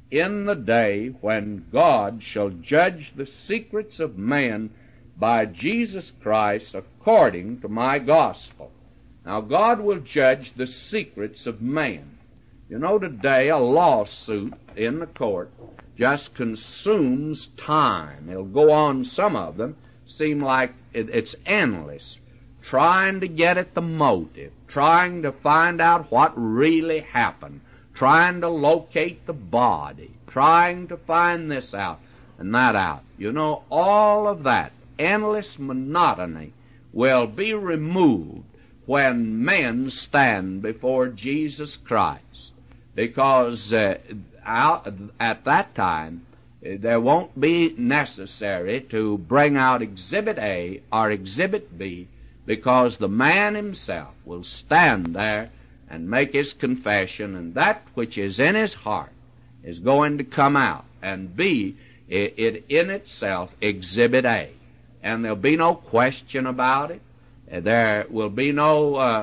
in the day when God shall judge the secrets of men by Jesus Christ according to my gospel. Now, God will judge the secrets of man. You know, today a lawsuit in the court just consumes time. It'll go on, some of them seem like it's endless, trying to get at the motive, trying to find out what really happened, trying to locate the body, trying to find this out and that out. You know, all of that endless monotony will be removed when men stand before Jesus Christ, because at that time there won't be necessary to bring out Exhibit A or Exhibit B, because the man himself will stand there and make his confession, and that which is in his heart is going to come out and be it in itself Exhibit A. And there'll be no question about it. There will be no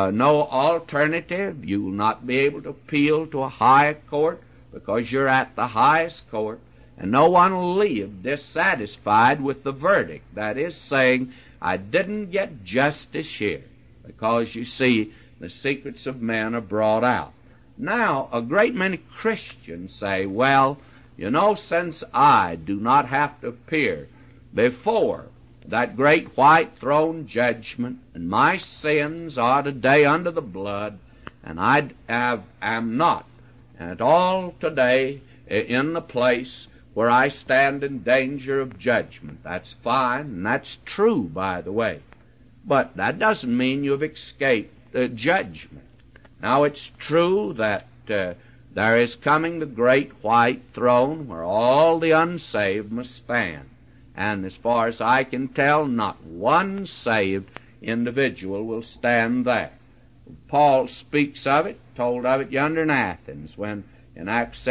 alternative. You will not be able to appeal to a higher court because you're at the highest court. And no one will leave dissatisfied with the verdict. That is, saying, I didn't get justice here, because you see, the secrets of men are brought out. Now, a great many Christians say, well, you know, since I do not have to appear before that great white throne judgment, and my sins are today under the blood, and I am not at all today in the place where I stand in danger of judgment. That's fine, and that's true, by the way. But that doesn't mean you've escaped judgment. Now, it's true that there is coming the great white throne where all the unsaved must stand. And as far as I can tell, not one saved individual will stand there. Paul speaks of it, told of it yonder in Athens, when in Acts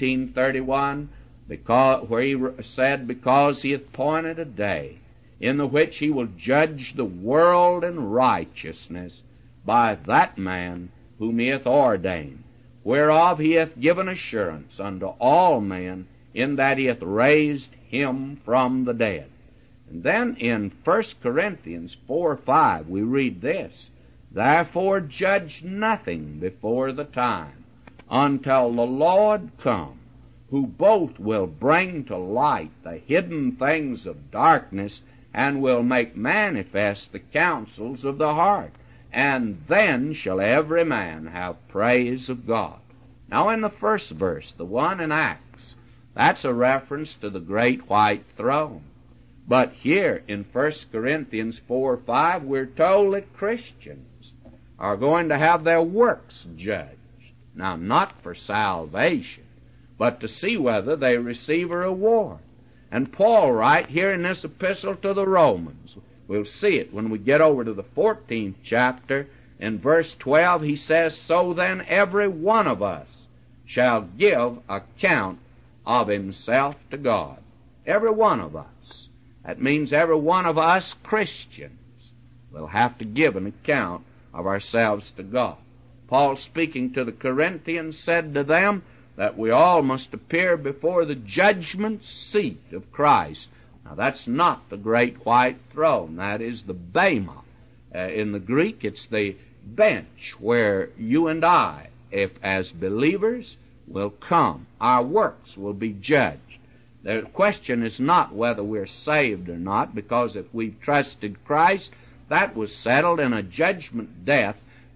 17:31, where he said, because he hath appointed a day in the which he will judge the world in righteousness by that man whom he hath ordained, whereof he hath given assurance unto all men, in that he hath raised him from the dead. And then in 1 Corinthians 4:5 we read this, therefore judge nothing before the time, until the Lord come, who both will bring to light the hidden things of darkness, and will make manifest the counsels of the heart. And then shall every man have praise of God. Now in the first verse, the one in Acts, that's a reference to the great white throne. But here in 1 Corinthians 4:5, we're told that Christians are going to have their works judged. Now, not for salvation, but to see whether they receive a reward. And Paul, right here in this epistle to the Romans, we'll see it when we get over to the 14th chapter, in verse 12, he says, so then every one of us shall give account of himself to God. Every one of us. That means every one of us Christians will have to give an account of ourselves to God. Paul, speaking to the Corinthians, said to them that we all must appear before the judgment seat of Christ. Now, that's not the great white throne. That is the bema. In the Greek, it's the bench where you and I, if as believers, will come. Our works will be judged. The question is not whether we're saved or not, because if we've trusted Christ, that was settled in a judgment death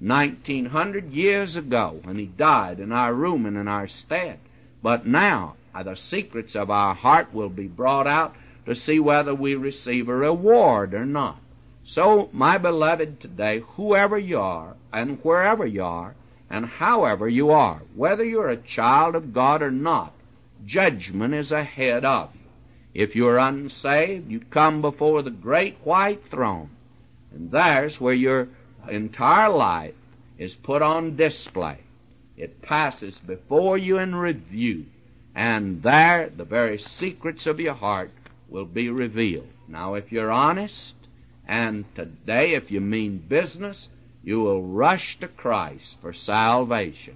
1900 years ago when he died in our room and in our stead. But now the secrets of our heart will be brought out to see whether we receive a reward or not. So, my beloved, today, whoever you are and wherever you are and however you are, whether you're a child of God or not, judgment is ahead of you. If you're unsaved, you come before the great white throne, and there's where your entire life is put on display. It passes before you in review, and there the very secrets of your heart will be revealed. Now, if you're honest, and today if you mean business, you will rush to Christ for salvation.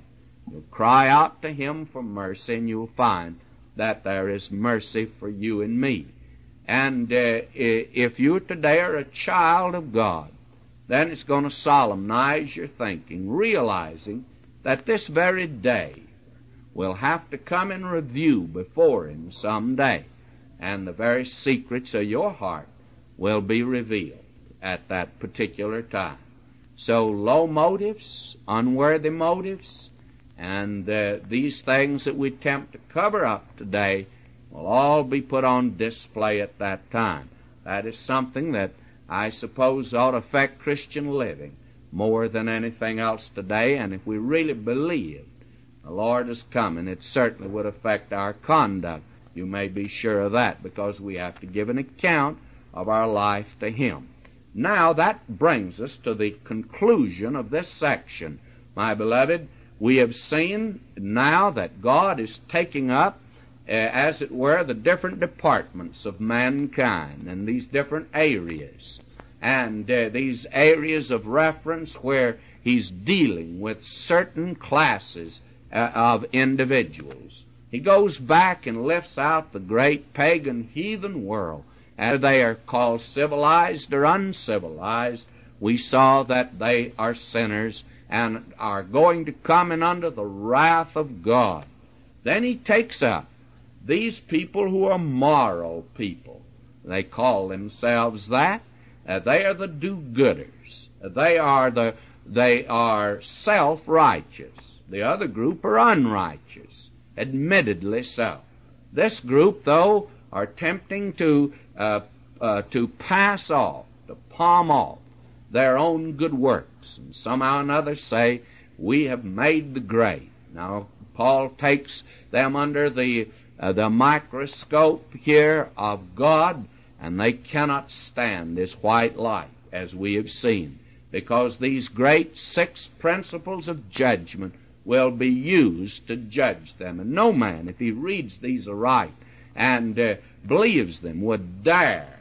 You'll cry out to Him for mercy, and you'll find that there is mercy for you and me. And if you today are a child of God, then it's going to solemnize your thinking, realizing that this very day will have to come in review before Him someday, and the very secrets of your heart will be revealed at that particular time. So low motives, unworthy motives, and these things that we attempt to cover up today will all be put on display at that time. That is something that I suppose ought to affect Christian living more than anything else today, and if we really believed the Lord is coming, it certainly would affect our conduct. You may be sure of that, because we have to give an account of our life to Him. Now that brings us to the conclusion of this section. My beloved, we have seen now that God is taking up, as it were, the different departments of mankind and these different areas, and these areas of reference where He's dealing with certain classes of individuals. He goes back and lifts out the great pagan heathen world. As they are called civilized or uncivilized, we saw that they are sinners and are going to come in under the wrath of God. Then He takes up these people who are moral people. They call themselves that. They are the do-gooders. They are self-righteous. The other group are unrighteous, admittedly so. This group, though, are attempting to pass off, to palm off their own good works, and somehow or another say, we have made the grade. Now, Paul takes them under the microscope here of God, and they cannot stand this white light, as we have seen, because these great 6 principles of judgment will be used to judge them. And no man, if he reads these aright and believes them, would dare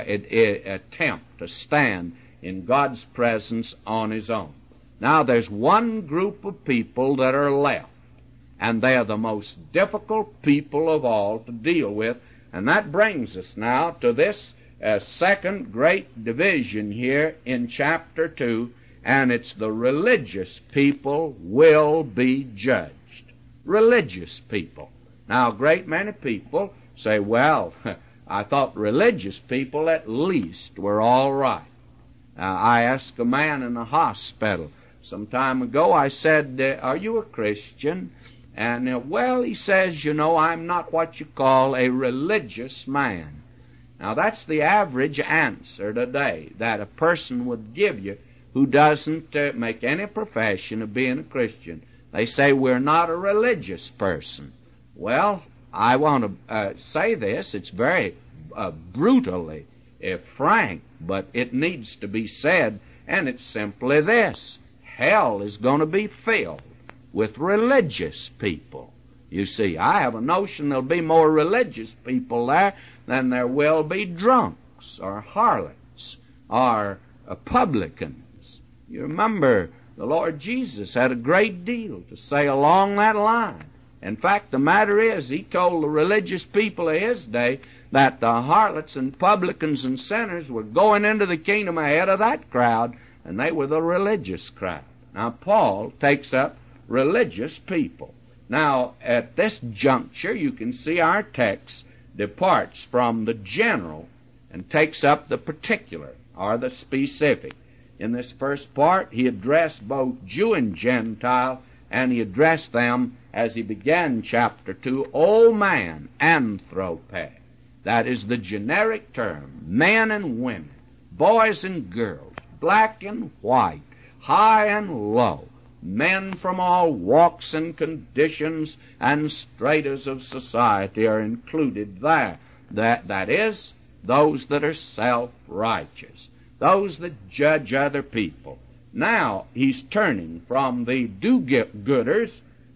attempt to stand in God's presence on his own. Now, there's one group of people that are left, and they are the most difficult people of all to deal with, and that brings us now to this second great division here in chapter 2, and it's the religious people will be judged. Religious people. Now, a great many people say, well, I thought religious people at least were all right. I asked a man in a hospital some time ago, I said, are you a Christian? And, well, he says, I'm not what you call a religious man. Now, that's the average answer today that a person would give you who doesn't make any profession of being a Christian. They say, we're not a religious person. Well, I want to say this. It's very brutally frank, but it needs to be said, and it's simply this. Hell is going to be filled with religious people. You see, I have a notion there'll be more religious people there than there will be drunks or harlots or publicans. You remember the Lord Jesus had a great deal to say along that line. In fact, the matter is, He told the religious people of His day that the harlots and publicans and sinners were going into the kingdom ahead of that crowd, and they were the religious crowd. Now, Paul takes up religious people. Now, at this juncture, you can see our text departs from the general and takes up the particular, or the specific. In this first part, he addressed both Jew and Gentile, and he addressed them, as he began chapter 2, O man, anthrope. That is the generic term, men and women, boys and girls, black and white, high and low, men from all walks and conditions and stratas of society are included there. That is, those that are self-righteous, those that judge other people. Now he's turning from the do-gooders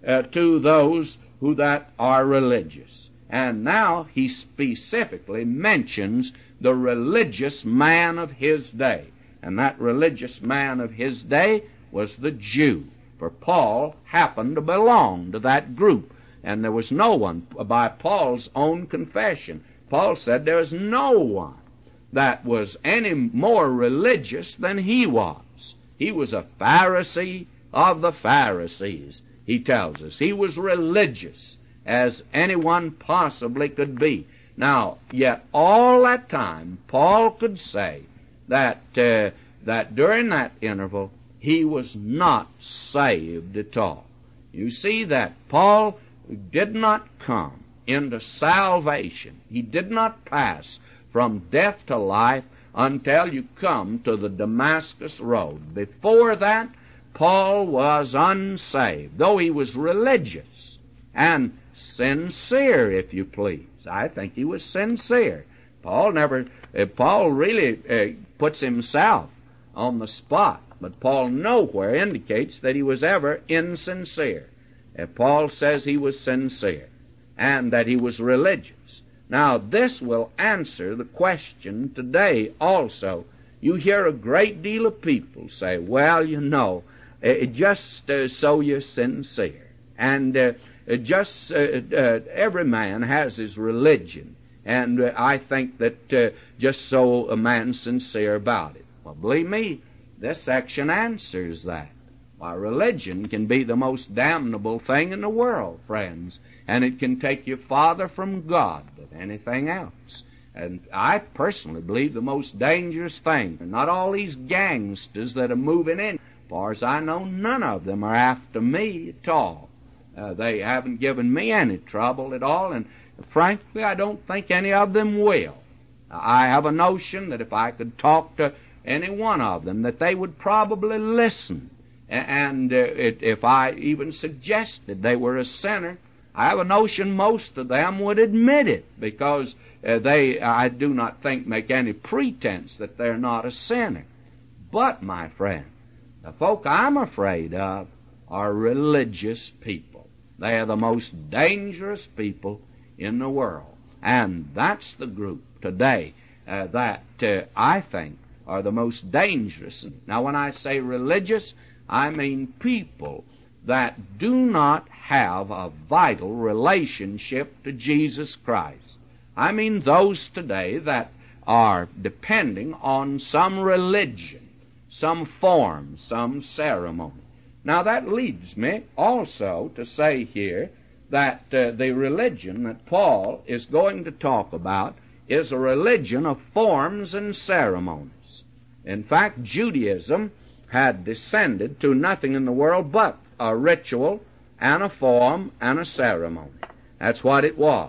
to those who that are religious. And now he specifically mentions the religious man of his day. And that religious man of his day was the Jew. for Paul happened to belong to that group. And there was no one, by Paul's own confession, Paul said there was no one that was any more religious than he was. He was a Pharisee of the Pharisees, he tells us. He was religious as anyone possibly could be. Now, yet all that time, Paul could say that during that interval, he was not saved at all. You see that Paul did not come into salvation. He did not pass from death to life until you come to the Damascus Road. Before that, Paul was unsaved, though he was religious and sincere, if you please. I think he was sincere. Paul really puts himself on the spot, but Paul nowhere indicates that he was ever insincere. Paul says he was sincere and that he was religious. Now, this will answer the question today also. You hear a great deal of people say, well, you know, just so you're sincere. And every man has his religion. And I think that just so a man's sincere about it. Well, believe me, this section answers that. Why, religion can be the most damnable thing in the world, friends, and it can take you farther from God than anything else. And I personally believe the most dangerous thing, not all these gangsters that are moving in. As far as I know, none of them are after me at all. They haven't given me any trouble at all, and frankly, I don't think any of them will. I have a notion that if I could talk to any one of them, that they would probably listen. And if I even suggested they were a sinner, I have a notion most of them would admit it, because I do not think, make any pretense that they're not a sinner. But, my friend, the folk I'm afraid of are religious people. They are the most dangerous people in the world. And that's the group today that I think are the most dangerous. Now, when I say religious, I mean people that do not have a vital relationship to Jesus Christ. I mean those today that are depending on some religion, some form, some ceremony. Now that leads me also to say here that the religion that Paul is going to talk about is a religion of forms and ceremonies. In fact, Judaism had descended to nothing in the world but a ritual and a form and a ceremony. That's what it was.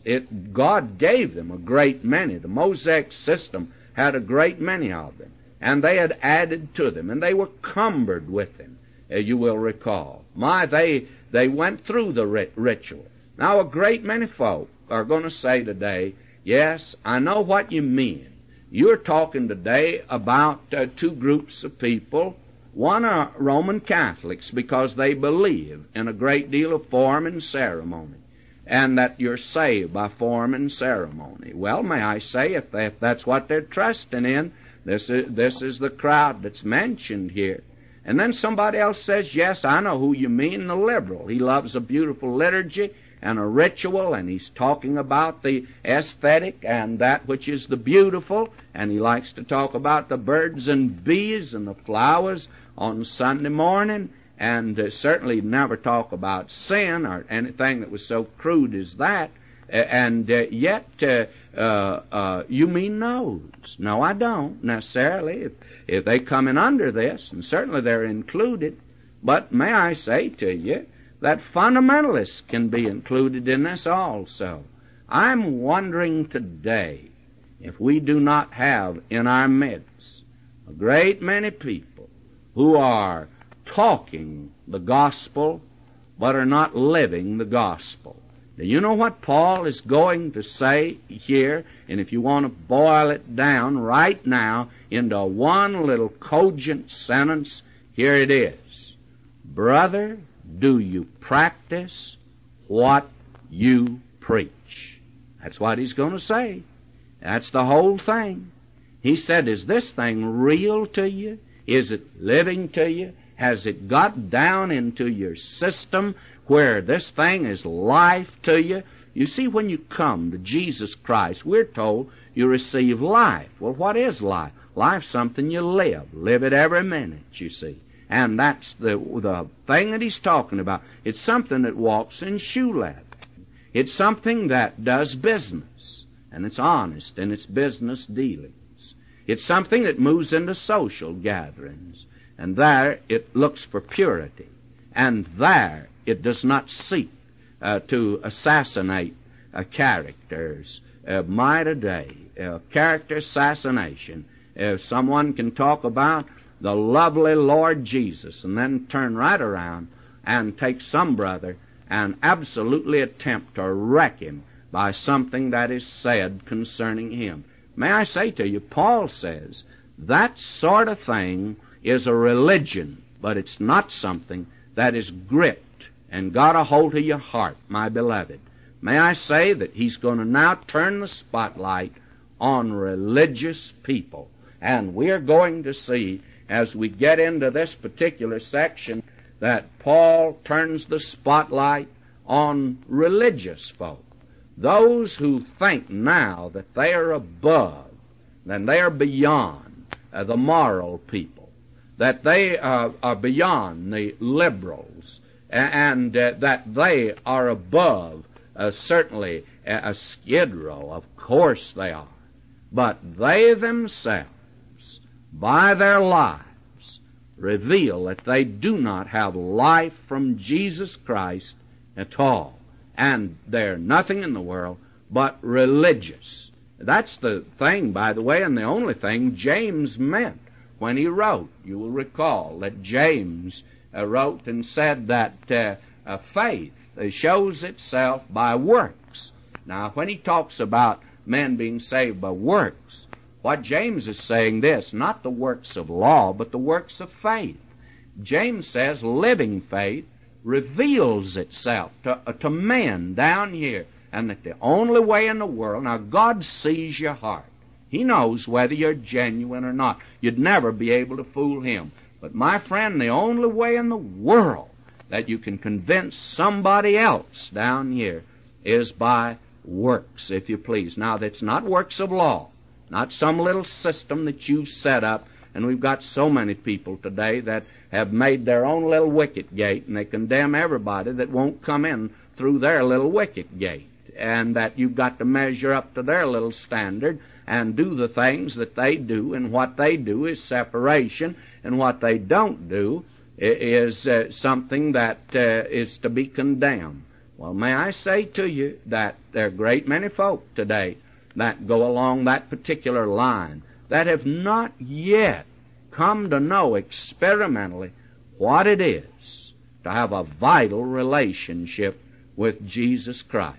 God gave them a great many. The Mosaic system had a great many of them, and they had added to them, and they were cumbered with them, you will recall. They went through the ritual. Now, a great many folk are going to say today, yes, I know what you mean. You're talking today about two groups of people. One are Roman Catholics, because they believe in a great deal of form and ceremony, and that you're saved by form and ceremony. Well, may I say, if that's what they're trusting in, this is the crowd that's mentioned here. And then somebody else says, yes, I know who you mean, the liberal. He loves a beautiful liturgy and a ritual, and he's talking about the aesthetic and that which is the beautiful, and he likes to talk about the birds and bees and the flowers on Sunday morning, and certainly never talk about sin or anything that was so crude as that. Yet you mean those. No, I don't necessarily. If they come in under this, and certainly they're included, but may I say to you that fundamentalists can be included in this also. I'm wondering today if we do not have in our midst a great many people who are talking the gospel but are not living the gospel. Do you know what Paul is going to say here? And if you want to boil it down right now into one little cogent sentence, here it is. Brother, do you practice what you preach? That's what he's going to say. That's the whole thing. He said, is this thing real to you? Is it living to you? Has it got down into your system where this thing is life to you? You see, when you come to Jesus Christ, we're told you receive life. Well, what is life? Life's something you live. Live it every minute, you see. And that's the thing that he's talking about. It's something that walks in shoe leather. It's something that does business, and it's honest in its business dealings. It's something that moves into social gatherings, and there it looks for purity, and there it does not seek to assassinate characters. My today, character assassination. Someone can talk about the lovely Lord Jesus and then turn right around and take some brother and absolutely attempt to wreck him by something that is said concerning him. May I say to you, Paul says that sort of thing is a religion, but it's not something that is gripped and got a hold of your heart, my beloved. May I say that he's going to now turn the spotlight on religious people. And we're going to see, as we get into this particular section, that Paul turns the spotlight on religious folk. Those who think now that they are above, and they are beyond the moral people, that they are beyond the liberals, and that they are above certainly a Skid Row. Of course they are. But they themselves, by their lives, reveal that they do not have life from Jesus Christ at all. And they're nothing in the world but religious. That's the thing, by the way, and the only thing James meant when he wrote. You will recall that James wrote and said that faith shows itself by works. Now, when he talks about men being saved by works, what James is saying this, not the works of law, but the works of faith. James says living faith reveals itself to men down here, and that the only way in the world, now God sees your heart. He knows whether you're genuine or not. You'd never be able to fool him. But my friend, the only way in the world that you can convince somebody else down here is by works, if you please. Now, that's not works of law, not some little system that you've set up, and we've got so many people today that have made their own little wicket gate, and they condemn everybody that won't come in through their little wicket gate, and that you've got to measure up to their little standard and do the things that they do, and what they do is separation, and what they don't do is something that is to be condemned. Well, may I say to you that there are a great many folk today that go along that particular line that have not yet come to know experimentally what it is to have a vital relationship with Jesus Christ.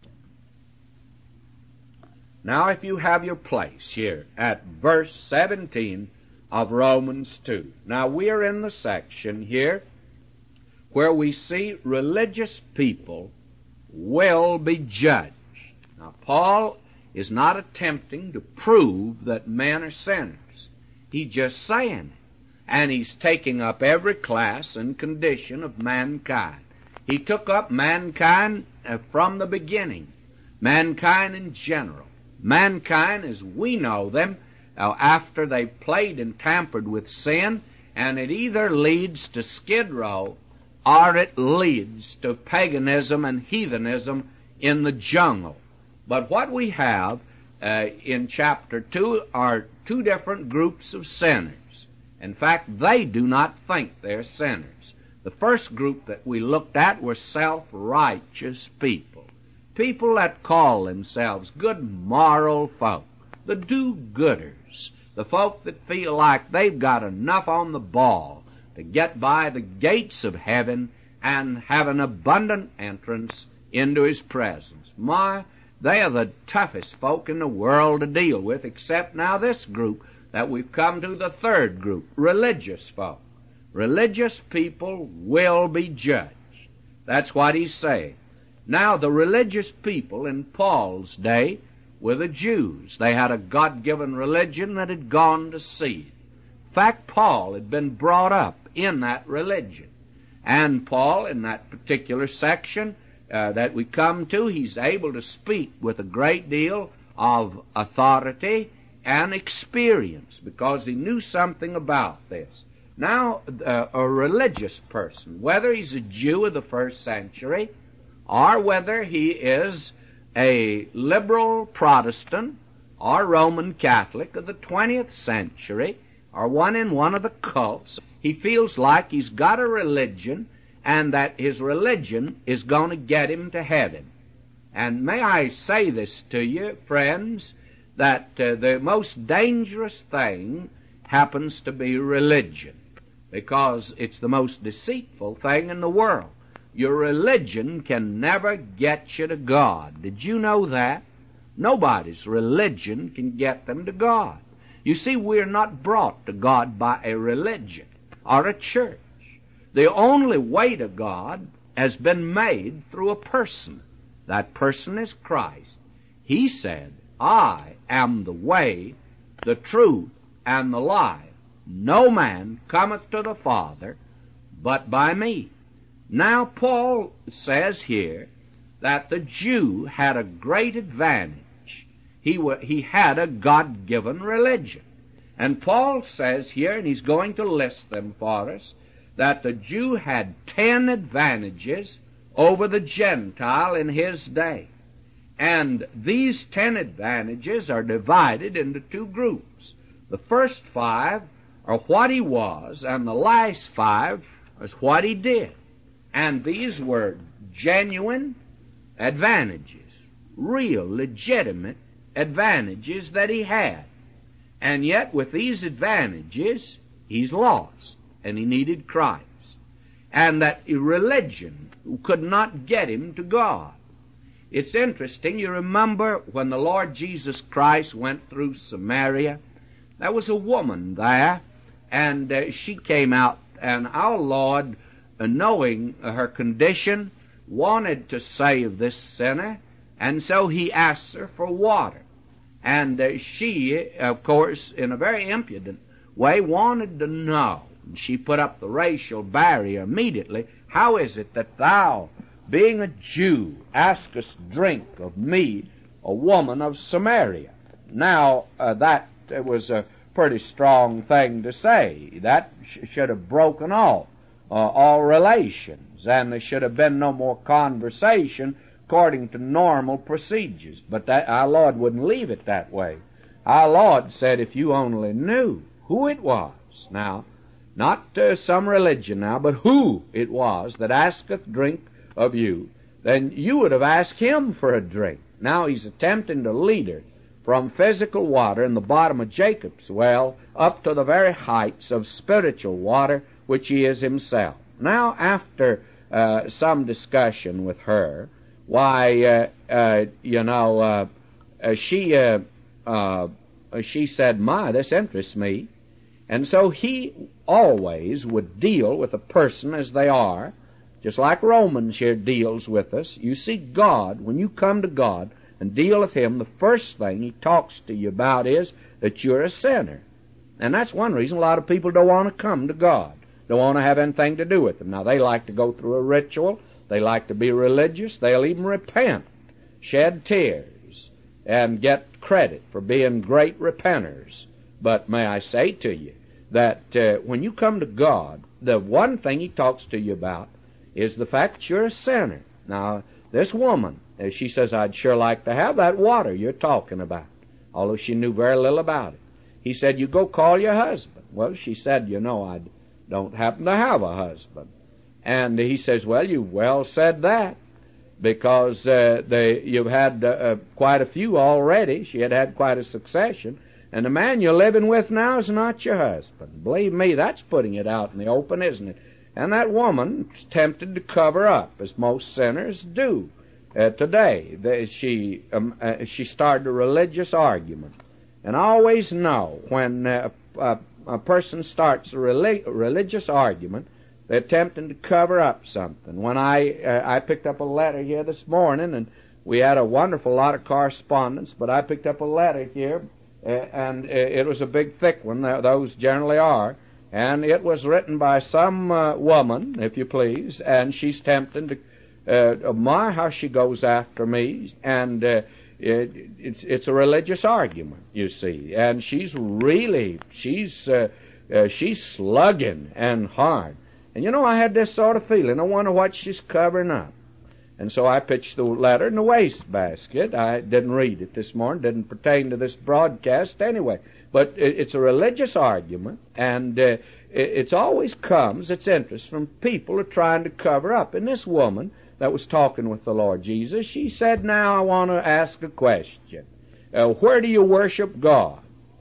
Now, if you have your place here at verse 17 of Romans 2. Now, we are in the section here where we see religious people will be judged. Now, Paul is not attempting to prove that men are sinners. He's just saying it. And he's taking up every class and condition of mankind. He took up mankind from the beginning, mankind in general. Mankind as we know them after they've played and tampered with sin, and it either leads to Skid Row or it leads to paganism and heathenism in the jungle. But what we have in chapter 2 are two different groups of sinners. In fact, they do not think they're sinners. The first group that we looked at were self-righteous people. People that call themselves good moral folk, the do-gooders, the folk that feel like they've got enough on the ball to get by the gates of heaven and have an abundant entrance into His presence. They are the toughest folk in the world to deal with, except now this group that we've come to, the third group, religious folk. Religious people will be judged. That's what he's saying. Now, the religious people in Paul's day were the Jews. They had a God-given religion that had gone to seed. In fact, Paul had been brought up in that religion. And Paul, in that particular section that we come to, he's able to speak with a great deal of authority and experience because he knew something about this. Now, a religious person, whether he's a Jew of the first century or whether he is a liberal Protestant or Roman Catholic of the 20th century or one in one of the cults, he feels like he's got a religion and that his religion is going to get him to heaven. And may I say this to you, friends, that the most dangerous thing happens to be religion, because it's the most deceitful thing in the world. Your religion can never get you to God. Did you know that? Nobody's religion can get them to God. You see, we're not brought to God by a religion or a church. The only way to God has been made through a person. That person is Christ. He said, I am the way, the truth, and the life. No man cometh to the Father but by me. Now, Paul says here that the Jew had a great advantage. He had a God-given religion. And Paul says here, and he's going to list them for us, that the Jew had 10 advantages over the Gentile in his day. And these 10 advantages are divided into 2 groups. The first 5 are what he was, and the last 5 is what he did. And these were genuine advantages, real, legitimate advantages that he had. And yet with these advantages, he's lost, and he needed Christ. And that religion could not get him to God. It's interesting, you remember when the Lord Jesus Christ went through Samaria, there was a woman there, and she came out, and our Lord, knowing her condition, wanted to save this sinner, and so he asked her for water. And she, of course, in a very impudent way, wanted to know. She put up the racial barrier immediately. How is it that thou, being a Jew, askest drink of me, a woman of Samaria? Now, that was a pretty strong thing to say. That should have broken off all relations, and there should have been no more conversation according to normal procedures. But that, our Lord wouldn't leave it that way. Our Lord said, if you only knew who it was, now, not some religion now, but who it was that asketh drink of you, then you would have asked him for a drink. Now he's attempting to lead her from physical water in the bottom of Jacob's well up to the very heights of spiritual water, which he is himself. Now, after some discussion with her, why, she said, my, this interests me. And so he always would deal with a person as they are, just like Romans here deals with us. You see, God, when you come to God and deal with him, the first thing he talks to you about is that you're a sinner. And that's one reason a lot of people don't want to come to God, don't want to have anything to do with him. Now, they like to go through a ritual, they like to be religious, they'll even repent, shed tears, and get credit for being great repenters. But may I say to you that when you come to God, the one thing he talks to you about is the fact that you're a sinner. Now, this woman, she says, I'd sure like to have that water you're talking about, although she knew very little about it. He said, you go call your husband. Well, she said, I don't happen to have a husband. And he says, well, you well said that, because you've had quite a few already. She had quite a succession. And the man you're living with now is not your husband. Believe me, that's putting it out in the open, isn't it? And that woman tempted to cover up, as most sinners do today. She started a religious argument. And I always know when a person starts a religious argument, they're attempting to cover up something. When I picked up a letter here this morning, and we had a wonderful lot of correspondence, but I picked up a letter here, and it was a big, thick one. Those generally are. And it was written by some woman, if you please, and she's tempting to, my, how she goes after me, and it's a religious argument, you see, and she's slugging and hard. And you know, I had this sort of feeling, I wonder what she's covering up. And so I pitched the letter in the wastebasket. I didn't read it this morning, didn't pertain to this broadcast anyway. But it's a religious argument, and it's always comes, its interest, from people who are trying to cover up. And this woman that was talking with the Lord Jesus, she said, now I want to ask a question. Where do you worship God?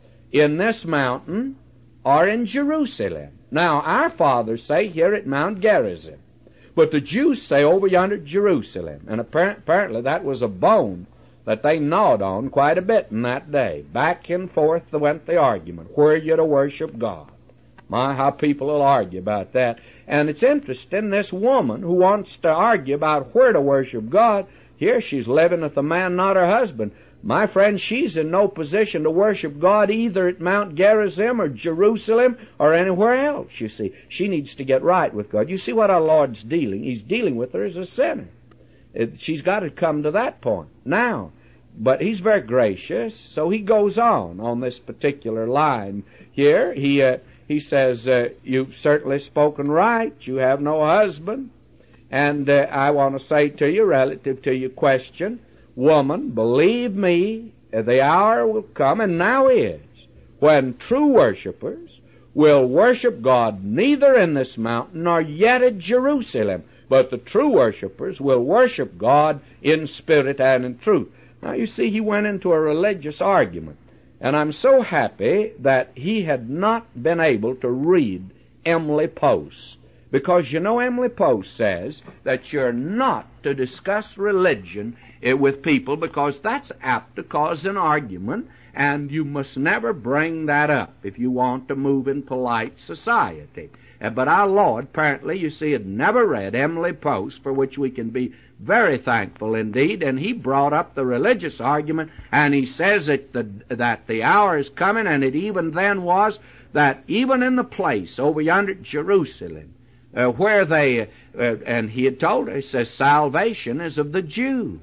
In this mountain or in Jerusalem? Now, our fathers say here at Mount Gerizim, but the Jews say over yonder at Jerusalem. And apparently that was a bone that they gnawed on quite a bit in that day. Back and forth went the argument, where you to worship God. My, how people will argue about that. And it's interesting, this woman who wants to argue about where to worship God, here she's living with a man, not her husband. My friend, she's in no position to worship God either at Mount Gerizim or Jerusalem or anywhere else, you see. She needs to get right with God. You see what our Lord's dealing? He's dealing with her as a sinner. She's got to come to that point now. But he's very gracious, so he goes on this particular line here. He says, you've certainly spoken right. You have no husband. And I want to say to you, relative to your question, woman, believe me, the hour will come, and now is, when true worshipers will worship God neither in this mountain nor yet at Jerusalem, but the true worshipers will worship God in spirit and in truth. Now, you see, he went into a religious argument, and I'm so happy that he had not been able to read Emily Post, because you know Emily Post says that you're not to discuss religion with people because that's apt to cause an argument, and you must never bring that up if you want to move in polite society. But our Lord, apparently, you see, had never read Emily Post, for which we can be very thankful indeed, and he brought up the religious argument, and he says that the hour is coming, and it even then was, that even in the place over yonder at Jerusalem, where they, and he had told her, he says, salvation is of the Jews.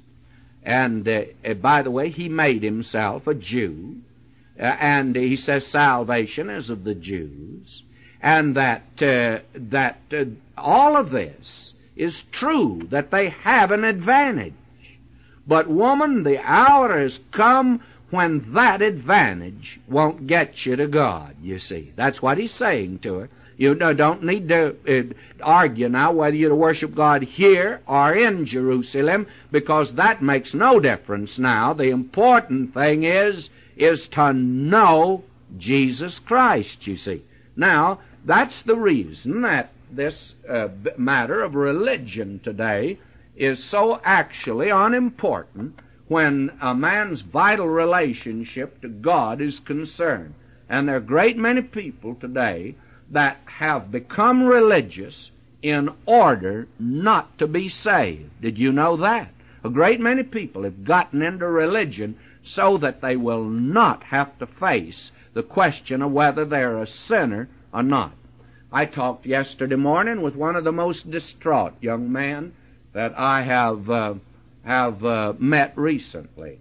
And by the way, he made himself a Jew, and he says salvation is of the Jews, and that all of this is true, that they have an advantage. But woman, the hour has come when that advantage won't get you to God, you see. That's what he's saying to her. You don't need to argue now whether you're to worship God here or in Jerusalem, because that makes no difference now. The important thing is to know Jesus Christ, you see. Now, that's the reason that this matter of religion today is so actually unimportant when a man's vital relationship to God is concerned. And there are a great many people today that have become religious in order not to be saved. Did you know that? A great many people have gotten into religion so that they will not have to face the question of whether they're a sinner or not. I talked yesterday morning with one of the most distraught young men that I have met recently.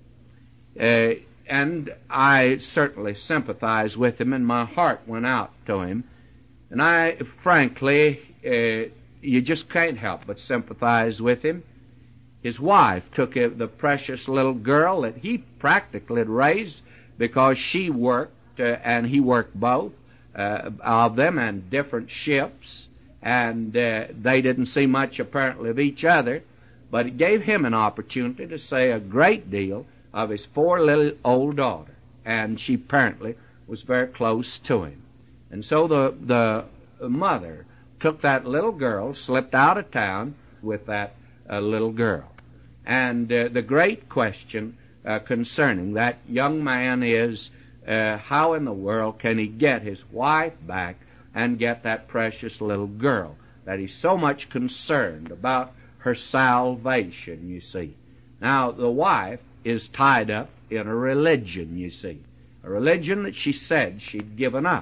And I certainly sympathize with him, and my heart went out to him. And I, frankly, you just can't help but sympathize with him. His wife took the precious little girl that he practically had raised because she worked, and he worked both of them, and different ships, and they didn't see much apparently of each other, but it gave him an opportunity to say a great deal of his poor little old daughter, and she apparently was very close to him. And so the mother took that little girl, slipped out of town with that little girl. And the great question concerning that young man is, how in the world can he get his wife back and get that precious little girl that he's so much concerned about her salvation, you see. Now, the wife is tied up in a religion, you see, a religion that she said she'd given up.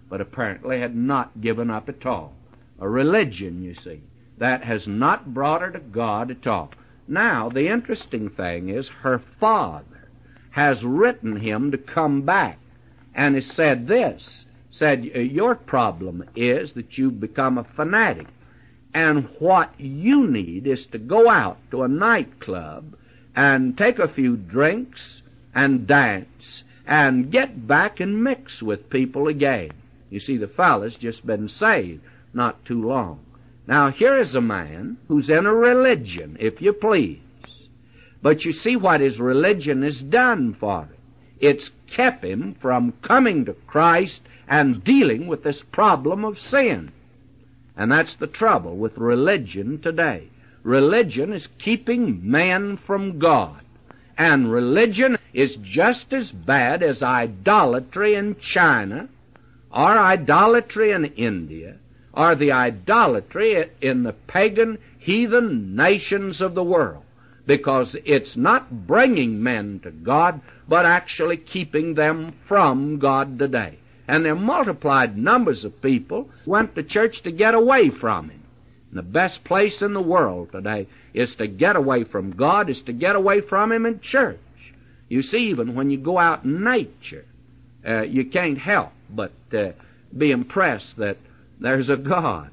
but apparently had not given up at all. A religion, you see, that has not brought her to God at all. Now, the interesting thing is her father has written him to come back, and has said this, said, your problem is that you've become a fanatic, and what you need is to go out to a nightclub and take a few drinks and dance and get back and mix with people again. You see, the fellow's just been saved not too long. Now, here is a man who's in a religion, if you please. But you see what his religion has done for him. It's kept him from coming to Christ and dealing with this problem of sin. And that's the trouble with religion today. Religion is keeping man from God. And religion is just as bad as idolatry in China, or idolatry in India, or the idolatry in the pagan, heathen nations of the world, because it's not bringing men to God, but actually keeping them from God today. And there are multiplied numbers of people who went to church to get away from Him. And the best place in the world today is to get away from God, is to get away from Him in church. You see, even when you go out in nature, you can't help but be impressed that there's a God.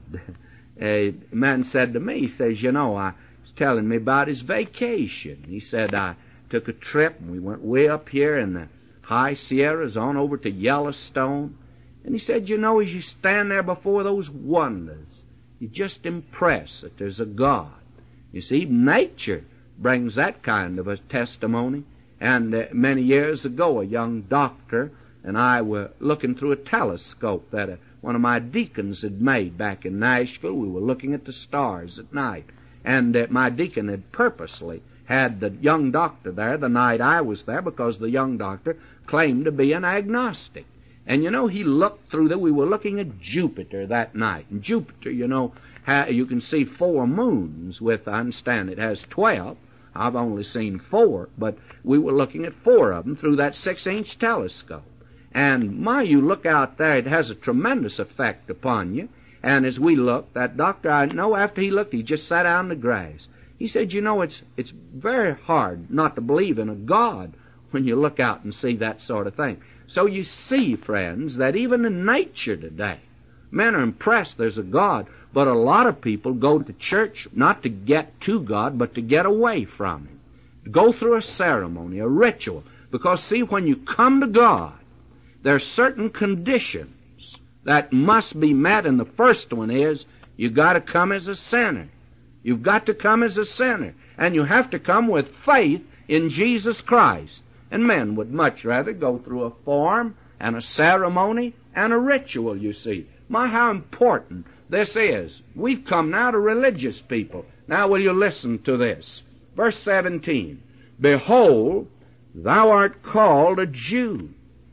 A man said to me, he says, you know, I was telling me about his vacation. He said, I took a trip and we went way up here in the high Sierras on over to Yellowstone. And he said, you know, as you stand there before those wonders, you're just impressed that there's a God. You see, nature brings that kind of a testimony. And many years ago, a young doctor and I were looking through a telescope that one of my deacons had made back in Nashville. We were looking at the stars at night. And my deacon had purposely had the young doctor there the night I was there, because the young doctor claimed to be an agnostic. And, you know, he looked through we were looking at Jupiter that night. And Jupiter, you know, you can see 4 moons with, I understand it has 12. I've only seen 4, but we were looking at 4 of them through that 6-inch telescope. And you look out there, it has a tremendous effect upon you. And as we looked, that doctor, I know after he looked, he just sat down in the grass. He said, you know, it's very hard not to believe in a God when you look out and see that sort of thing. So you see, friends, that even in nature today, men are impressed there's a God, but a lot of people go to church not to get to God, but to get away from Him. To go through a ceremony, a ritual. Because, see, when you come to God, there are certain conditions that must be met, and the first one is you've got to come as a sinner. You've got to come as a sinner, and you have to come with faith in Jesus Christ. And men would much rather go through a form and a ceremony and a ritual, you see. How important this is. We've come now to religious people. Now will you listen to this? Verse 17, Behold, thou art called a Jew,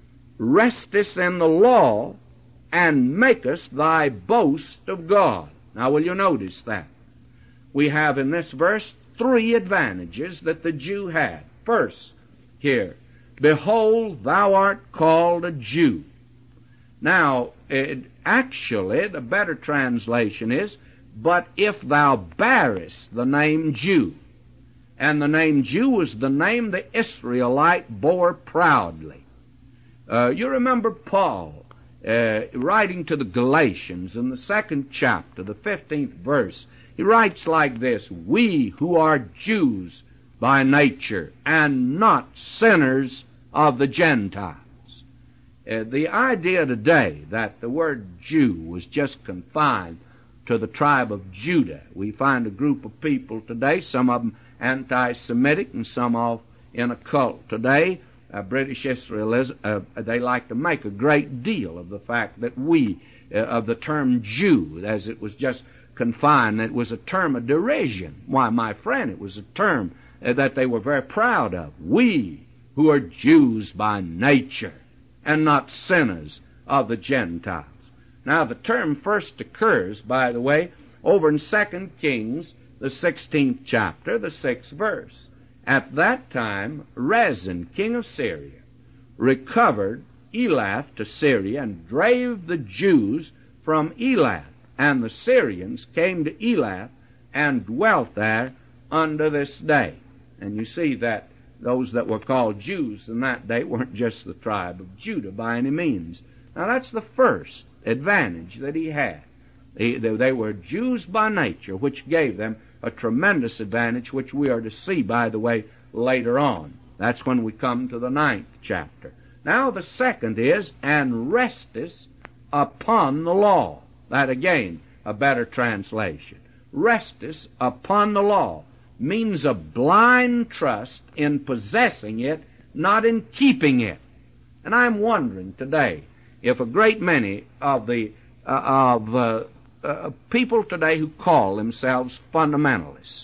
restest in the law, and makest thy boast of God. Now will you notice that? We have in this verse 3 advantages that the Jew had. First, here, Behold, thou art called a Jew. Now, actually, the better translation is, But if thou bearest the name Jew. And the name Jew was the name the Israelite bore proudly. You remember Paul writing to the Galatians in the 2nd chapter, the 15th verse. He writes like this, We who are Jews by nature, and not sinners of the Gentiles. The idea today that the word Jew was just confined to the tribe of Judah. We find a group of people today, some of them anti-Semitic and some of in a cult today. British Israelism, they like to make a great deal of the fact that of the term Jew, as it was just confined, it was a term of derision. Why, my friend, it was a term that they were very proud of. We who are Jews by nature and not sinners of the Gentiles. Now, the term first occurs, by the way, over in 2 Kings, the 16th chapter, the 6th verse. At that time, Rezin, king of Syria, recovered Elath to Syria, and drave the Jews from Elath. And the Syrians came to Elath and dwelt there unto this day. And you see that those that were called Jews in that day weren't just the tribe of Judah by any means. Now that's the first advantage that he had. They were Jews by nature, which gave them a tremendous advantage, which we are to see, by the way, later on. That's when we come to the 9th chapter. Now the second is, and restest upon the law. That again, a better translation. Restest upon the law means a blind trust in possessing it, not in keeping it. And I'm wondering today if a great many of the people today who call themselves fundamentalists,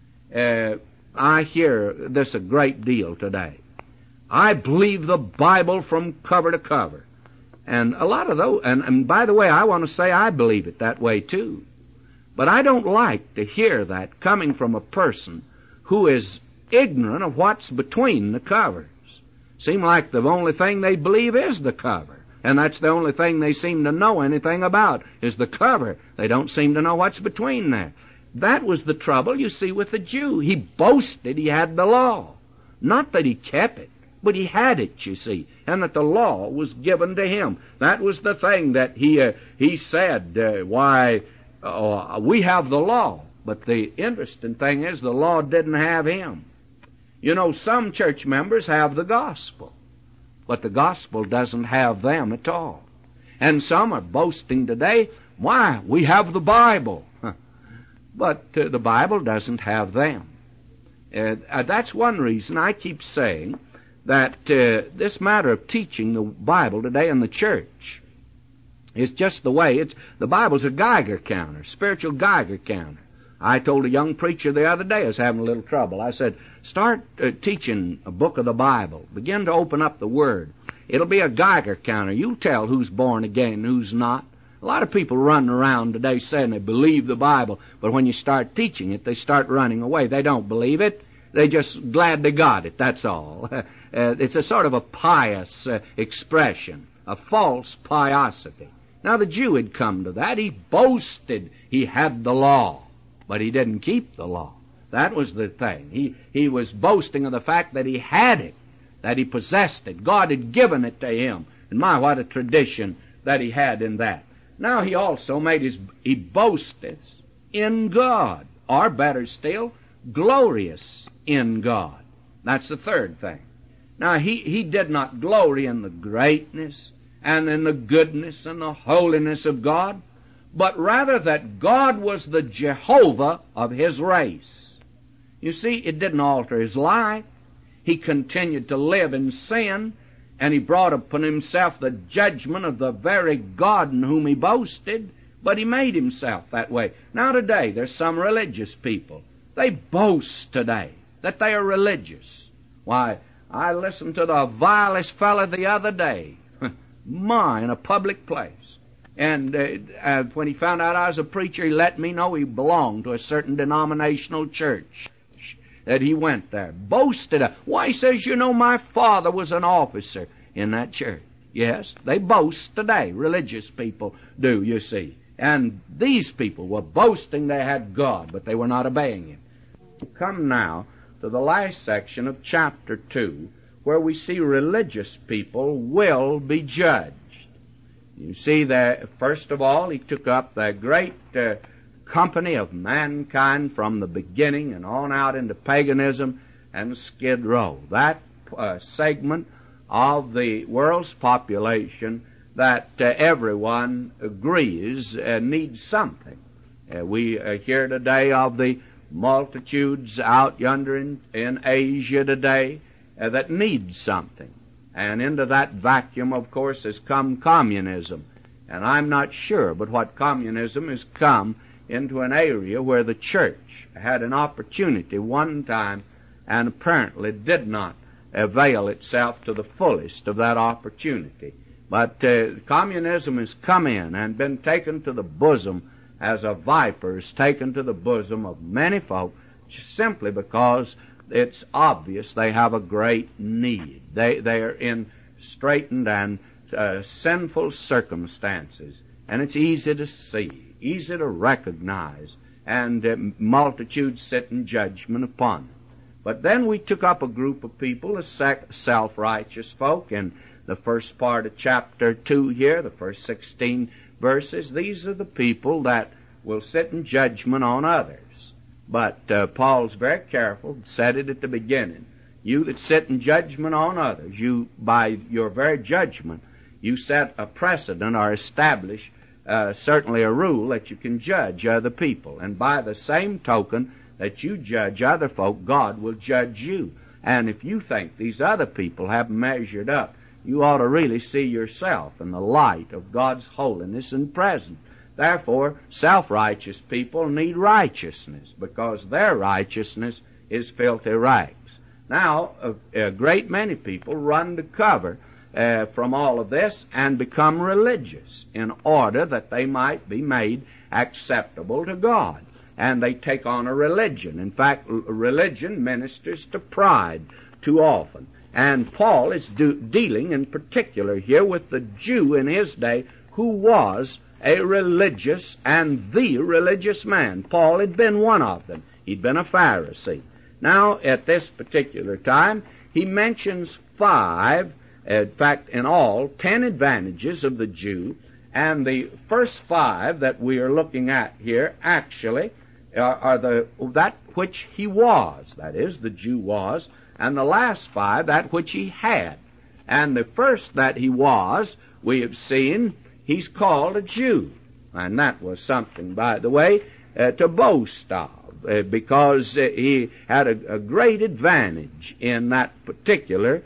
I hear this a great deal today. I believe the Bible from cover to cover. And a lot of those, and by the way, I want to say I believe it that way too. But I don't like to hear that coming from a person who is ignorant of what's between the covers. Seem like the only thing they believe is the cover. And that's the only thing they seem to know anything about, is the cover. They don't seem to know what's between there. That was the trouble, you see, with the Jew. He boasted he had the law. Not that he kept it, but he had it, you see, and that the law was given to him. That was the thing that he said, we have the law. But the interesting thing is the law didn't have him. You know, some church members have the gospel, but the gospel doesn't have them at all. And some are boasting today, why, we have the Bible. But the Bible doesn't have them. That's one reason I keep saying that this matter of teaching the Bible today in the church is just the way the Bible's a Geiger counter, spiritual Geiger counter. I told a young preacher the other day I was having a little trouble. I said, start teaching a book of the Bible. Begin to open up the Word. It'll be a Geiger counter. You'll tell who's born again and who's not. A lot of people running around today saying they believe the Bible, but when you start teaching it, they start running away. They don't believe it. They're just glad they got it, that's all. It's a sort of a pious expression, a false piosity. Now the Jew had come to that. He boasted he had the law, but he didn't keep the law. That was the thing. He was boasting of the fact that he had it, that he possessed it. God had given it to him. And my, what a tradition that he had in that. Now he also he boasted in God, or better still, glorious in God. That's the third thing. Now he did not glory in the greatness and in the goodness and the holiness of God, but rather that God was the Jehovah of his race. You see, it didn't alter his life. He continued to live in sin, and he brought upon himself the judgment of the very God in whom he boasted, but he made himself that way. Now today, there's some religious people. They boast today that they are religious. Why, I listened to the vilest fella the other day, in a public place. And when he found out I was a preacher, he let me know he belonged to a certain denominational church, that he went there. Boasted. Why, he says, you know, my father was an officer in that church. Yes, they boast today. Religious people do, you see. And these people were boasting they had God, but they were not obeying him. Come now to the last section of chapter 2, where we see religious people will be judged. You see that, first of all, he took up the great company of mankind from the beginning and on out into paganism and Skid Row. That segment of the world's population that everyone agrees needs something. We hear today of the multitudes out yonder in Asia today that need something. And into that vacuum, of course, has come communism. And I'm not sure, but what communism has come into an area where the church had an opportunity one time and apparently did not avail itself to the fullest of that opportunity. But communism has come in and been taken to the bosom as a viper is taken to the bosom of many folk, simply because it's obvious they have a great need. They are in straightened and sinful circumstances. And it's easy to see, easy to recognize, and multitudes sit in judgment upon them. But then we took up a group of people, the self-righteous folk, in the first part of chapter 2 here, the first 16 verses. These are the people that will sit in judgment on others. But Paul's very careful, said it at the beginning. You that sit in judgment on others, you, by your very judgment, you set a precedent or establish certainly a rule that you can judge other people. And by the same token that you judge other folk, God will judge you. And if you think these other people haven't measured up, you ought to really see yourself in the light of God's holiness and presence. Therefore, self-righteous people need righteousness, because their righteousness is filthy rags. Now, a great many people run to cover from all of this and become religious in order that they might be made acceptable to God. And they take on a religion. In fact, religion ministers to pride too often. And Paul is dealing in particular here with the Jew in his day who was a religious and the religious man. Paul had been one of them. He'd been a Pharisee. Now, at this particular time, he mentions 5, in fact, in all, 10 advantages of the Jew. And the first 5 that we are looking at here actually are that which he was, that is, the Jew was, and the last 5, that which he had. And the first that he was, we have seen, he's called a Jew. And that was something, by the way, to boast of, because he had a great advantage in that particular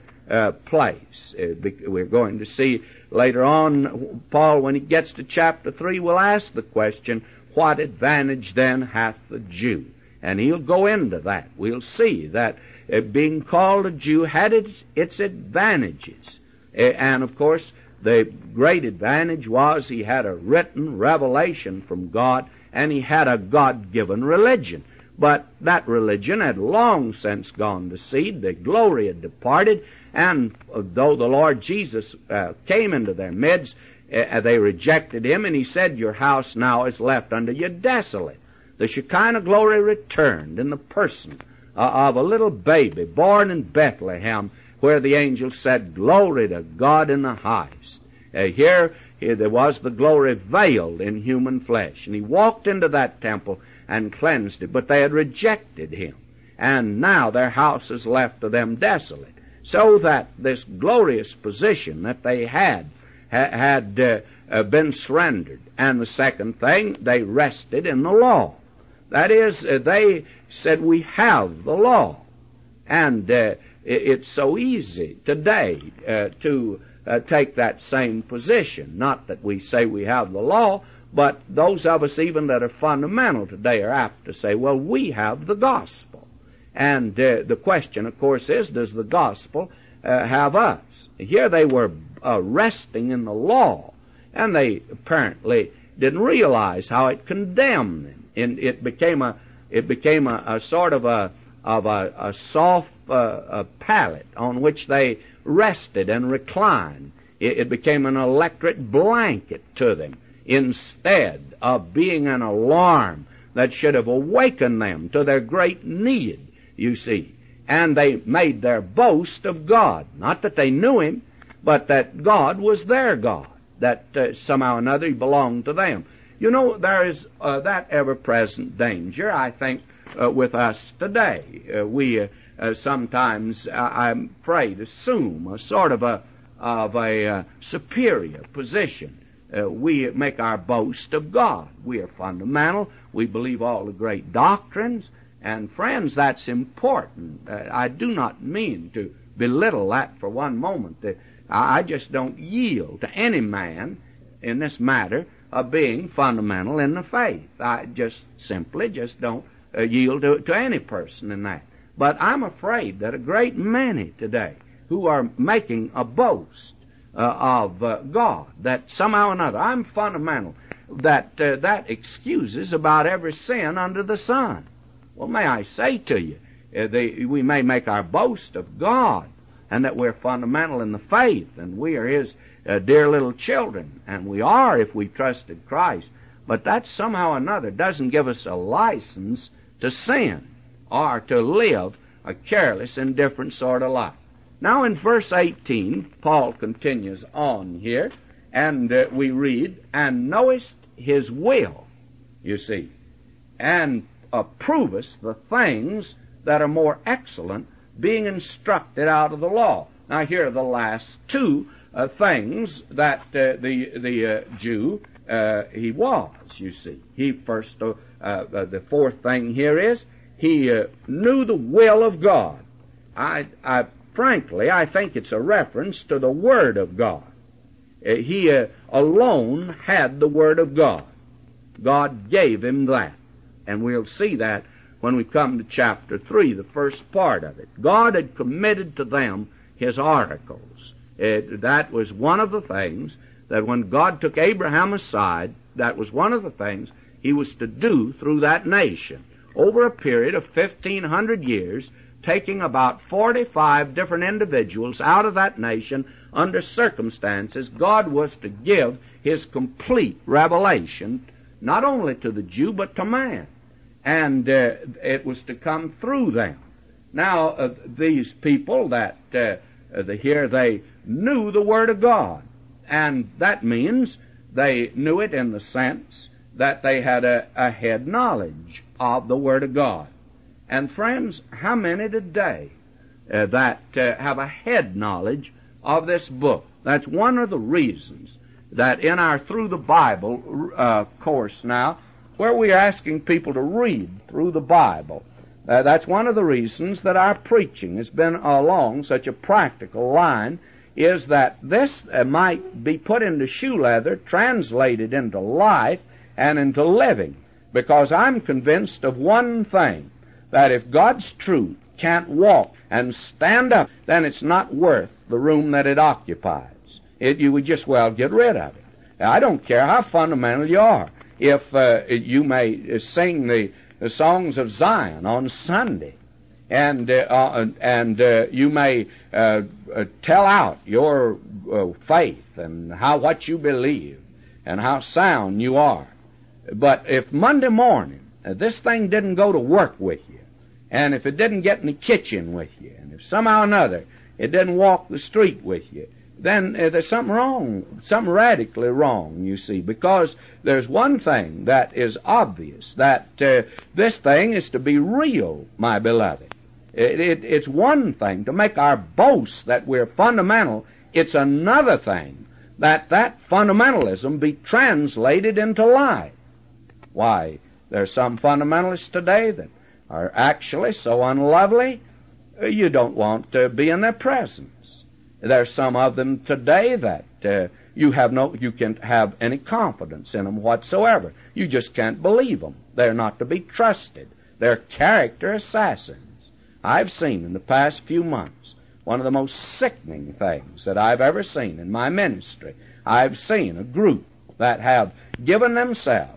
place. We're going to see later on, Paul, when he gets to chapter 3, will ask the question, what advantage then hath the Jew? And he'll go into that. We'll see that being called a Jew had its advantages. And of course, the great advantage was he had a written revelation from God, and he had a God-given religion. But that religion had long since gone to seed. The glory had departed, and though the Lord Jesus came into their midst, they rejected him, and he said, your house now is left unto you desolate. The Shekinah glory returned in the person of a little baby born in Bethlehem, where the angel said, glory to God in the highest. Here there was the glory veiled in human flesh, and he walked into that temple and cleansed it, but they had rejected him, and now their house is left to them desolate. So that this glorious position that they had been surrendered. And the second thing, they rested in the law. That is, they said, we have the law. And it's so easy today to take that same position. Not that we say we have the law, but those of us even that are fundamental today are apt to say, well, we have the gospel. And the question, of course, is, does the gospel have us? Here they were resting in the law, and they apparently didn't realize how it condemned them. And it became a sort of a soft pallet on which they rested and reclined. It became an electric blanket to them instead of being an alarm that should have awakened them to their great need, you see. And they made their boast of God. Not that they knew him, but that God was their God, that somehow or another he belonged to them. You know, there is that ever-present danger, I think, with us today. We sometimes, I'm afraid, assume a sort of a superior position. We make our boast of God. We are fundamental. We believe all the great doctrines. And friends, that's important. I do not mean to belittle that for one moment. I just don't yield to any man in this matter of being fundamental in the faith. I just simply don't yield to any person in that. But I'm afraid that a great many today who are making a boast of God, that somehow or another, I'm fundamental, that excuses about every sin under the sun. Well, may I say to you, we may make our boast of God, and that we're fundamental in the faith, and we are His dear little children, and we are if we trusted Christ. But that somehow or another doesn't give us a license to sin or to live a careless, indifferent sort of life. Now in verse 18, Paul continues on here, and we read, "And knowest His will," you see, "and approvest the things that are more excellent, being instructed out of the law." Now here are the last two things that the Jew he was, you see. He first, the fourth thing here is, he knew the will of God. Frankly, I think it's a reference to the Word of God. He alone had the Word of God. God gave him that. And we'll see that when we come to chapter 3, the first part of it. God had committed to them His oracles. That was one of the things that when God took Abraham aside, that was one of the things He was to do through that nation. Over a period of 1,500 years, taking about 45 different individuals out of that nation under circumstances, God was to give His complete revelation, not only to the Jew, but to man. And it was to come through them. Now, these people that here, they knew the Word of God. And that means they knew it in the sense that they had a head knowledge of the Word of God. And friends, how many today that have a head knowledge of this book? That's one of the reasons that in our Through the Bible course now, where we are asking people to read through the Bible, that's one of the reasons that our preaching has been along such a practical line, is that this might be put into shoe leather, translated into life and into living. Because I'm convinced of one thing, that if God's truth can't walk and stand up, then it's not worth the room that it occupies. You would just well get rid of it. Now, I don't care how fundamental you are. If you may sing the songs of Zion on Sunday, and you may tell out your faith and what you believe and how sound you are. But if Monday morning this thing didn't go to work with you, and if it didn't get in the kitchen with you, and if somehow or another it didn't walk the street with you, then there's something wrong, something radically wrong, you see, because there's one thing that is obvious, that this thing is to be real, my beloved. It's one thing to make our boast that we're fundamental. It's another thing that fundamentalism be translated into life. Why, there are some fundamentalists today that are actually so unlovely, you don't want to be in their presence. There are some of them today that you can't have any confidence in them whatsoever. You just can't believe them. They're not to be trusted. They're character assassins. I've seen in the past few months one of the most sickening things that I've ever seen in my ministry. I've seen a group that have given themselves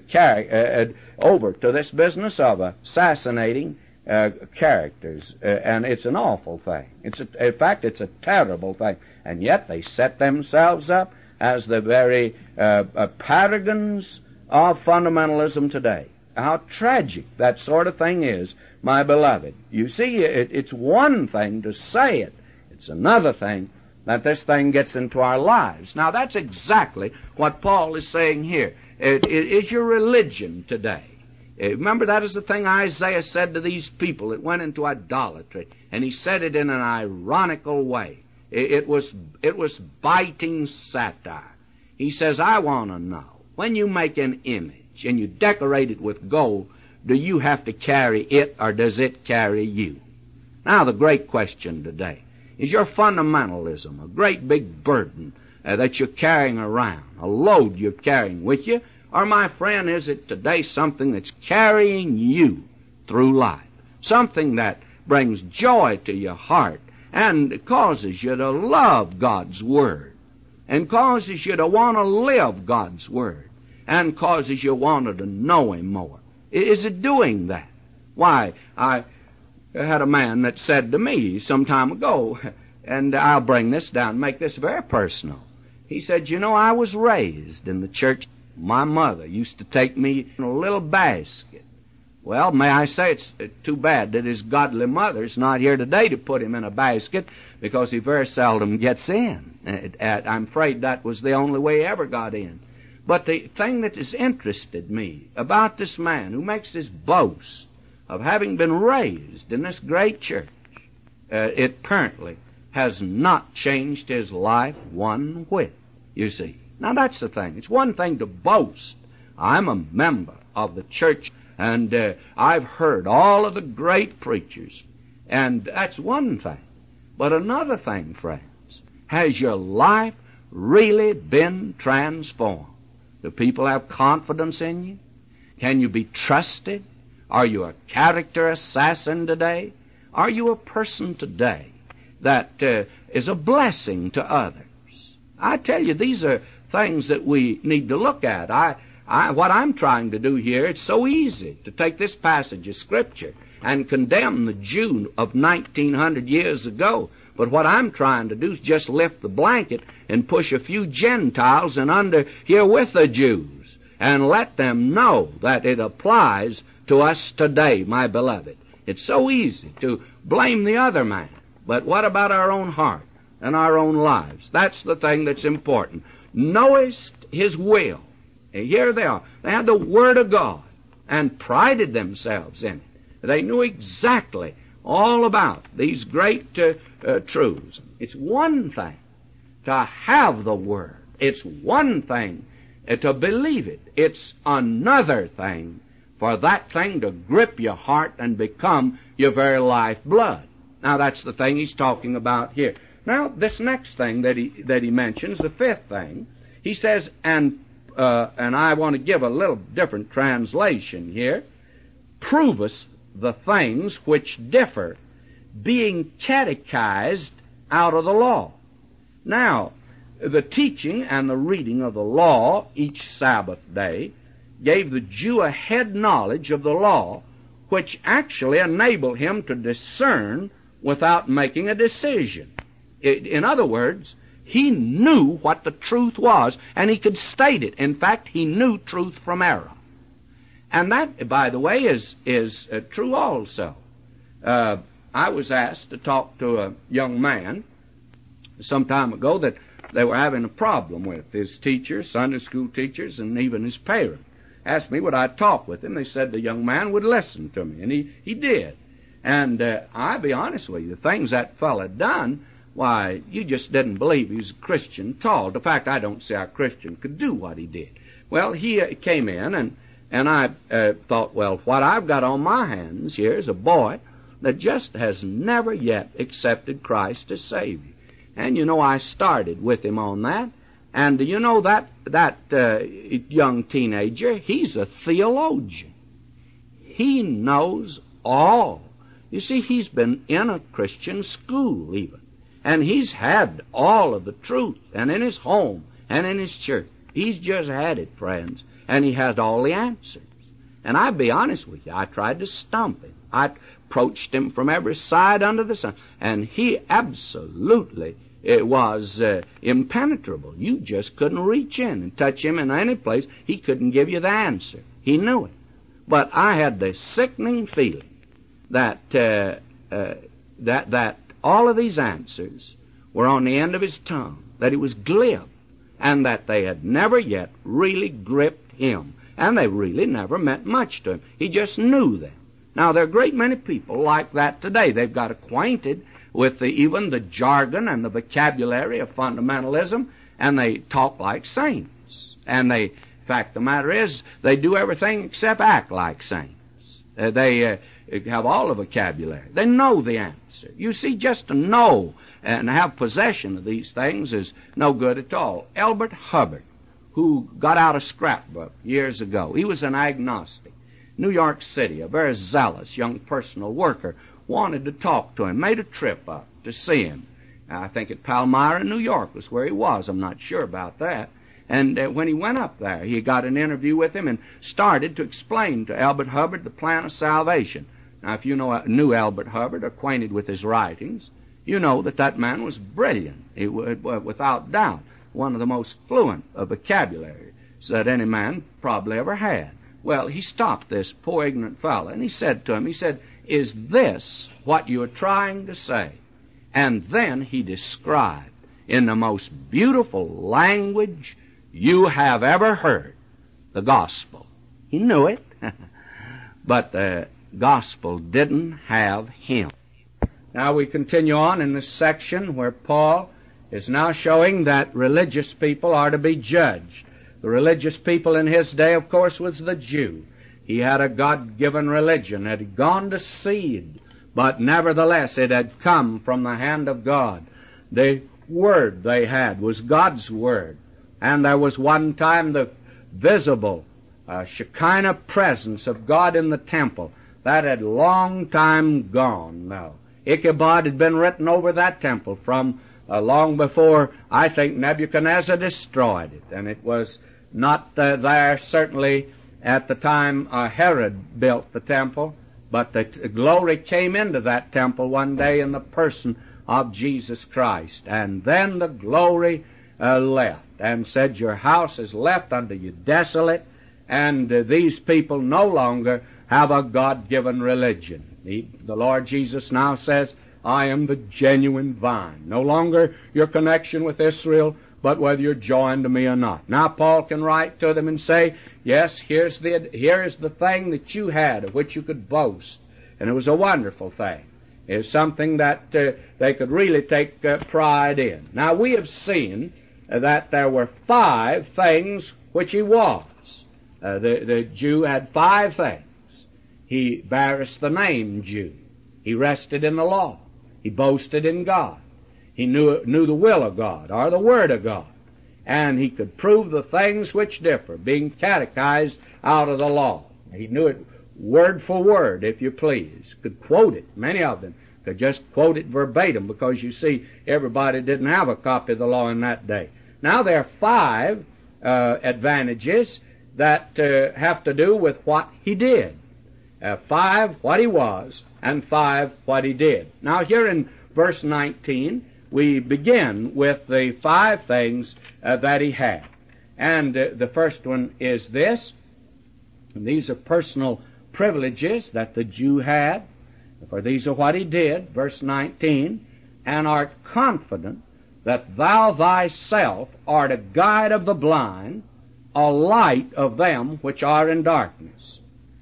over to this business of assassinating characters, and it's an awful thing. In fact, it's a terrible thing. And yet they set themselves up as the very paragons of fundamentalism today. How tragic that sort of thing is, my beloved. You see, it's one thing to say it. It's another thing that this thing gets into our lives. Now, that's exactly what Paul is saying here. It is your religion today. Remember, that is the thing Isaiah said to these people that went into idolatry, and he said it in an ironical way. It was biting satire. He says, I want to know, when you make an image and you decorate it with gold, do you have to carry it or does it carry you? Now, the great question today, is your fundamentalism a great big burden that you're carrying around, a load you're carrying with you? Or, my friend, is it today something that's carrying you through life? Something that brings joy to your heart and causes you to love God's Word and causes you to want to live God's Word and causes you wanted to know Him more. Is it doing that? Why, I had a man that said to me some time ago, and I'll bring this down, make this very personal. He said, you know, I was raised in the church. My mother used to take me in a little basket. Well, may I say, it's too bad that his godly mother's not here today to put him in a basket, because he very seldom gets in. I'm afraid that was the only way he ever got in. But the thing that has interested me about this man who makes this boast of having been raised in this great church, it apparently has not changed his life one whit, you see. Now that's the thing. It's one thing to boast. I'm a member of the church, and I've heard all of the great preachers, and that's one thing. But another thing, friends, has your life really been transformed? Do people have confidence in you? Can you be trusted? Are you a character assassin today? Are you a person today that is a blessing to others? I tell you, these are things that we need to look at. What I'm trying to do here, it's so easy to take this passage of Scripture and condemn the Jew of 1900 years ago. But what I'm trying to do is just lift the blanket and push a few Gentiles in under here with the Jews and let them know that it applies to us today, my beloved. It's so easy to blame the other man. But what about our own heart and our own lives? That's the thing that's important. Knowest his will. Here they are. They had the Word of God and prided themselves in it. They knew exactly all about these great truths. It's one thing to have the Word. It's one thing to believe it. It's another thing for that thing to grip your heart and become your very lifeblood. Now that's the thing he's talking about here. Now this next thing that he mentions, the fifth thing, he says, and I want to give a little different translation here, provest the things which differ, being catechized out of the law. Now, the teaching and the reading of the law each Sabbath day gave the Jew a head knowledge of the law, which actually enabled him to discern without making a decision. In other words, he knew what the truth was, and he could state it. In fact, he knew truth from error. And that, by the way, is true also. I was asked to talk to a young man some time ago that they were having a problem with. His teachers, Sunday school teachers, and even his parents asked me would I talk with him. They said the young man would listen to me, and he did. And I'll be honest with you, the things that fellow done, why, you just didn't believe he was a Christian at all. In fact, I don't see how a Christian could do what he did. Well, he came in, and I thought, well, what I've got on my hands here is a boy that just has never yet accepted Christ as Savior. And, you know, I started with him on that. And, you know, that young teenager, he's a theologian. He knows all. You see, he's been in a Christian school even. And he's had all of the truth, and in his home, and in his church. He's just had it, friends. And he has all the answers. And I'll be honest with you, I tried to stump him. I approached him from every side under the sun. And he absolutely, it was impenetrable. You just couldn't reach in and touch him in any place. He couldn't give you the answer. He knew it. But I had the sickening feeling that all of these answers were on the end of his tongue, that he was glib, and that they had never yet really gripped him. And they really never meant much to him. He just knew them. Now, there are a great many people like that today. They've got acquainted with even the jargon and the vocabulary of fundamentalism, and they talk like saints. And in fact, the matter is, they do everything except act like saints. They have all the vocabulary. They know the answer. You see, just to know and have possession of these things is no good at all. Elbert Hubbard, who got out a scrapbook years ago, he was an agnostic. New York City, a very zealous young personal worker, wanted to talk to him, made a trip up to see him. I think at Palmyra, New York was where he was. I'm not sure about that. And when he went up there, he got an interview with him and started to explain to Elbert Hubbard the plan of salvation. Now, if you knew Elbert Hubbard, acquainted with his writings, you know that that man was brilliant, without doubt, one of the most fluent of vocabulary that any man probably ever had. Well, he stopped this poor ignorant fellow, and he said to him, he said, "Is this what you're trying to say?" And then he described in the most beautiful language you have ever heard the gospel. He knew it, but the gospel didn't have him. Now we continue on in this section where Paul is now showing that religious people are to be judged. The religious people in his day, of course, was the Jew. He had a God-given religion. It had gone to seed, but nevertheless it had come from the hand of God. The word they had was God's word. And there was one time the visible Shekinah presence of God in the temple. That had long time gone now. Ichabod had been written over that temple from long before, I think, Nebuchadnezzar destroyed it. And it was not there certainly at the time Herod built the temple, but the glory came into that temple one day in the person of Jesus Christ. And then the glory left and said, "Your house is left unto you desolate," and these people no longer have a God-given religion. The Lord Jesus now says, "I am the genuine vine." No longer your connection with Israel, but whether you're joined to me or not. Now Paul can write to them and say, yes, here is the thing that you had of which you could boast. And it was a wonderful thing. It was something that they could really take pride in. Now we have seen that there were 5 things which he was. The Jew had 5 things. He bears the name Jew. He rested in the law. He boasted in God. He knew the will of God, or the Word of God. And he could prove the things which differ, being catechized out of the law. He knew it word for word, if you please. Could quote it. Many of them could just quote it verbatim, because you see, everybody didn't have a copy of the law in that day. Now there are 5 advantages that have to do with what he did. 5, what he was, and 5, what he did. Now here in verse 19, we begin with the 5 things that he had. And the first one is this. And these are personal privileges that the Jew had. For these are what he did, verse 19, "And art confident that thou thyself art a guide of the blind, a light of them which are in darkness."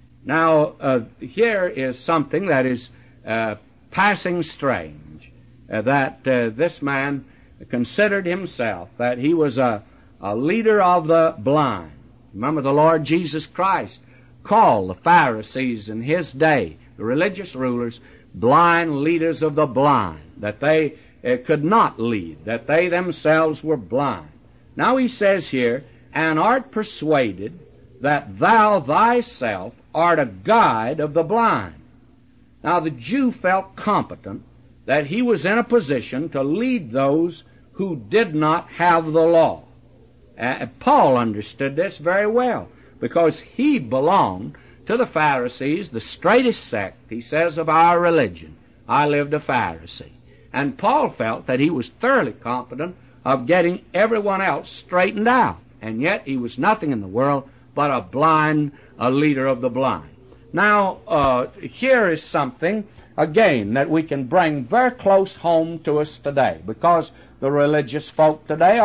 Now, here is something that is passing strange, that this man considered himself that he was a leader of the blind. Remember, the Lord Jesus Christ called the Pharisees in his day, the religious rulers, blind leaders of the blind, that they could not lead, that they themselves were blind. Now he says here, "And art persuaded that thou thyself art a guide of the blind." Now the Jew felt competent that he was in a position to lead those who did not have the law. Paul understood this very well, because he belonged to the Pharisees, the straightest sect, he says, of our religion. I lived a Pharisee. And Paul felt that he was thoroughly competent of getting everyone else straightened out. And yet he was nothing in the world but a leader of the blind. Now, here is something, again, that we can bring very close home to us today, because the religious folk today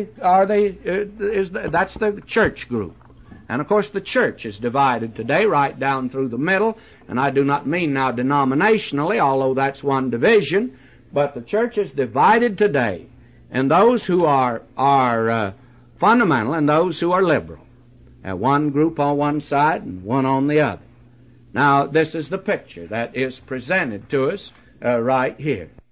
that's the church group. And of course the church is divided today right down through the middle, and I do not mean now denominationally, although that's one division, but the church is divided today, and those who are fundamental and those who are liberal. One group on one side and one on the other. Now, this is the picture that is presented to us right here.